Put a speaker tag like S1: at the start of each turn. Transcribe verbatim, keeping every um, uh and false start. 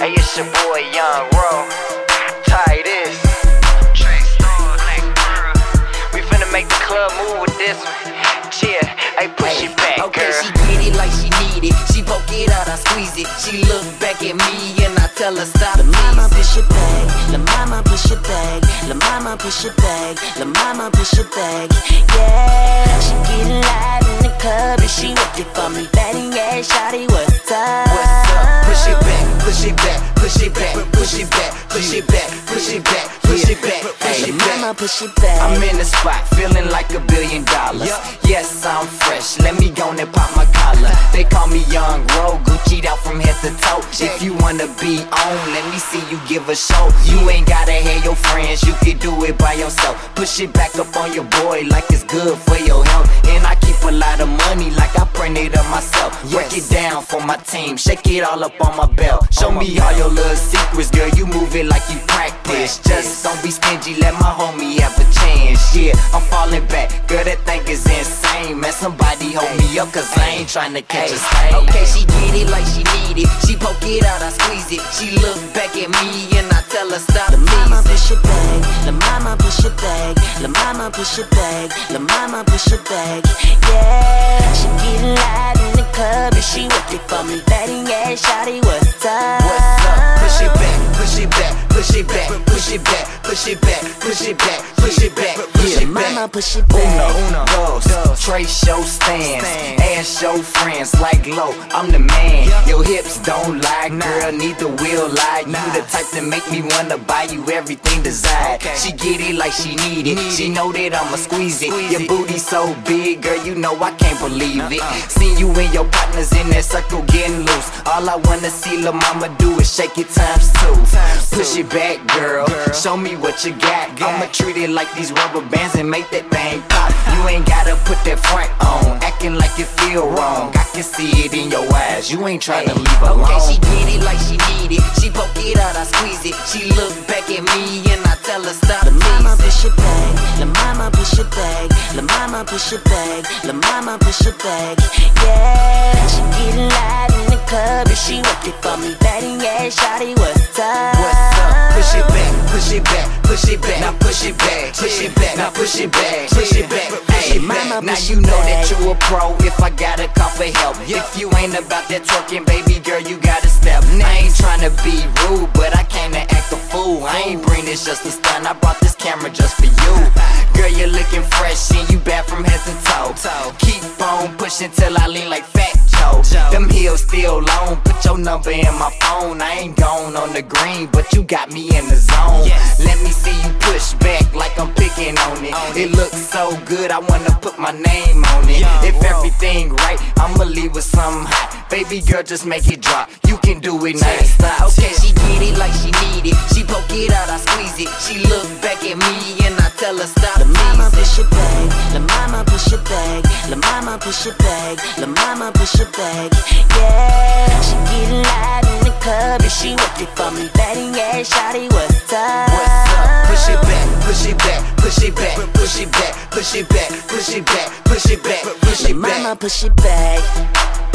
S1: Hey, it's your boy Young Ro. Titus. We finna make the club move with this one. Chill, hey, push it back,
S2: okay,
S1: girl.
S2: she get it like she need it. She poke it out, I squeeze it. She look back at me and I tell her stop. La mama push it back, la mama push it back, la mama push it back, la mama push it back. Yeah, she getting live in the club and she work it for me. Betty, yeah, shawty, what's up?
S3: What's up? Push it back, push it back, push it back, push it back, push it back, push it back, push it back, push it back.
S2: Mama push it back.
S3: I'm in the spot, feeling like a billion dollars. Yes, I'm fresh, let me go and pop my collar. They call me Young Ro, Gucci'd out from head to toe. If you wanna be on, let me see you give a show. You ain't gotta have your friends, you can do it by yourself. Push it back up on your boy like it's good for your health. And I keep a lot of money like I printed up myself. Break it down for my team, shake it all up on my belt. Show me all your little secrets, girl, you move it like you practice. Just don't be stingy, let my homie have a chance. Yeah, I'm falling back, girl, that thing is insane. Man, somebody hold me up, cause I ain't tryna catch a stain.
S2: Okay, she get it like she need it. She poke it out, I squeeze it. She look back at me and I tell her stop. La mama push it back, la mama push it back, la mama push it back, la mama push it back. Yeah, she getting live in the club and she work it for me. Betty, yeah, shawty, what's up?
S3: What's up? Push it back, push it back, push it back, push it back, push it back, push it back, push it back, push it back.
S2: Mama push it back.
S3: Uno, dos, trace your stance, ask your friends like low, I'm the man. Your hips don't lie, girl, neither will lie. You the type to make me wanna buy you everything desired. She get it like she need it, she know that I'ma squeeze it. Your booty so big, girl, you know I can't believe it. Seen you and your partners in that circle getting loose. All I wanna see lil' mama do is shake it times two. Push it back, girl, show me what you got. I'ma treat it like these rubber bands and make that thing pop. You ain't gotta put that front on, acting like you feel wrong. I can see it in your eyes, you ain't tryna leave alone.
S2: Okay, she get it like she need it. She poke it out, I squeeze it. She look back at me and I tell her stop. La mama push it back, la mama push it back, la mama push it back, la mama push it back. Yeah, she getting live in the club and she work it for me. Betty, yeah, shawty, what's up?
S3: What's up? Push it back, push it back, push it back. Now push it back, push it back, now push it back, push it back. Hey,
S2: mama,
S3: now you know that you a pro if I gotta call for help. If you ain't about that twerking, baby girl, you gotta step. I ain't tryna be rude, but I came to act a fool. I ain't bring this just to stun, I brought this camera just for you. Girl, you're looking fresh and you bad from head to toe. Keep on pushing till I lean like Fat Joe. Them heels still long, put your number in my phone. I ain't gone on the green, but you got me in the zone. Let me see you push back like I'm picking on it. It looks so good, I wanna put my name on it. If everything right, I'ma leave with something hot. Baby girl, just make it drop. You can do it, now stop.
S2: Okay, she get it like she need it. She poke it out, I squeeze it. She look back at me and I tell her stop. La mama push it back, la mama push it back, la mama push it back, la mama push it back. Yeah, she getting live in the club and she work it for me. Betty, yeah, shawty, what's up?
S3: What's up? Push it back, push it back, push it back, push it back, push it back, push it back, push it back, push it back.
S2: Mama push it back.